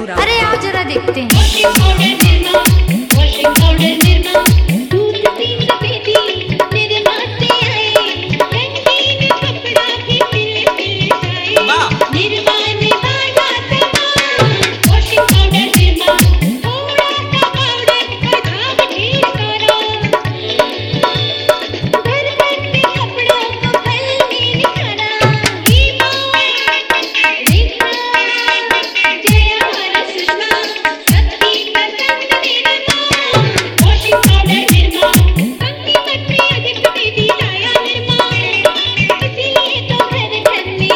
अनुराग। अरे आओ जरा देखते हैं। Washing powder Nirma, washing powder Nirma, दूध सी सफेदी मेरे माथे आए, रंगीन कपड़ा भी पिले पिले छाए, निर्मा ने बांधा तमाम। वॉशिंग पाउडर निर्मा, थोड़ा सा पाउडर का घाव ढेर करो, घर बनते कपड़ों को फल में निखारा, हीमा रेखा जया और सुषमा सबकी पसंद मेरा नाम। वॉशिंग पाउडर निर्मा, कंघी पट्टी अधिक सफेदी लाया निर्मा, इसीलिए तो घर घर में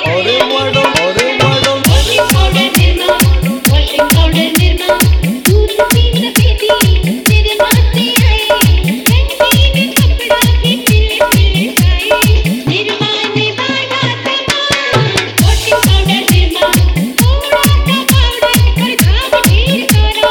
washing powder Nirma, washing powder Nirma, दूध सी सफेदी मेरे माथे आए, रंगीन कपड़ा भी पिले पिले छाए, निर्मा ने बांधा तमाम। वॉशिंग पाउडर निर्मा, थोड़ा सा पाउडर पर घाव ढेर करो,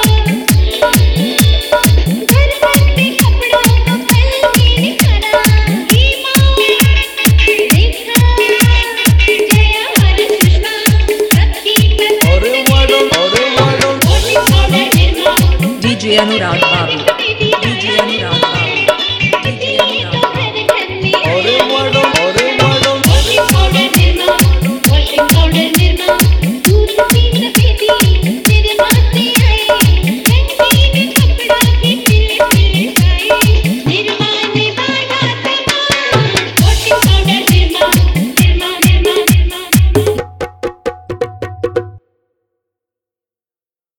घर बनते कपड़ों को फल में निखारा, हीमा रेखा जया और सुषमा सबकी पसंद मेरा नाम। Washing powder Nirma, DJ Anurag बाबू।